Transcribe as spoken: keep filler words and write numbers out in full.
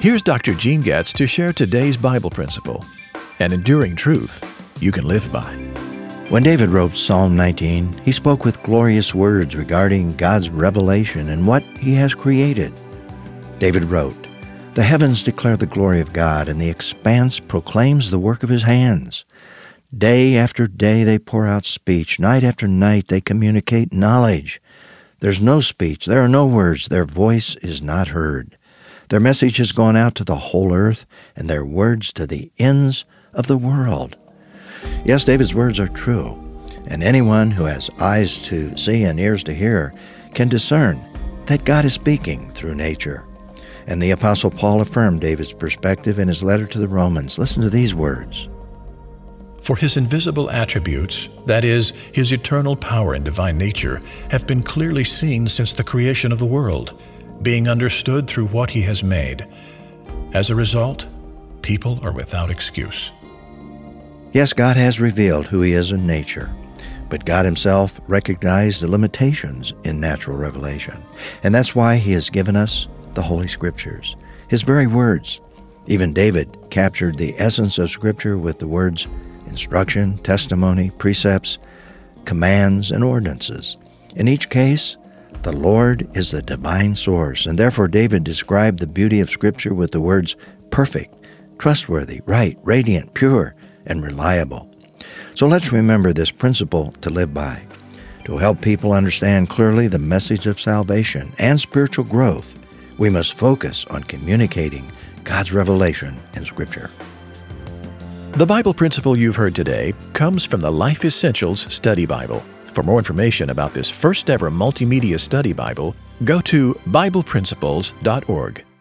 Here's Doctor Gene Getz to share today's Bible principle, an enduring truth you can live by. When David wrote Psalm nineteen, he spoke with glorious words regarding God's revelation and what He has created. David wrote, "The heavens declare the glory of God, and the expanse proclaims the work of His hands. Day after day they pour out speech. Night after night they communicate knowledge. There's no speech, there are no words, their voice is not heard. Their message has gone out to the whole earth, and their words to the ends of the world." Yes, David's words are true, and anyone who has eyes to see and ears to hear can discern that God is speaking through nature. And the Apostle Paul affirmed David's perspective in his letter to the Romans. Listen to these words. For His invisible attributes, that is, His eternal power and divine nature, have been clearly seen since the creation of the world, being understood through what He has made. As a result, people are without excuse. Yes, God has revealed who He is in nature, but God Himself recognized the limitations in natural revelation. And that's why He has given us the Holy Scriptures, His very words. Even David captured the essence of Scripture with the words instruction, testimony, precepts, commands, and ordinances. In each case, the Lord is the divine source, and therefore David described the beauty of Scripture with the words perfect, trustworthy, right, radiant, pure, and reliable. So let's remember this principle to live by. To help people understand clearly the message of salvation and spiritual growth, we must focus on communicating God's revelation in Scripture. The Bible principle you've heard today comes from the Life Essentials Study Bible. For more information about this first ever multimedia study Bible, go to Bible Principles dot org.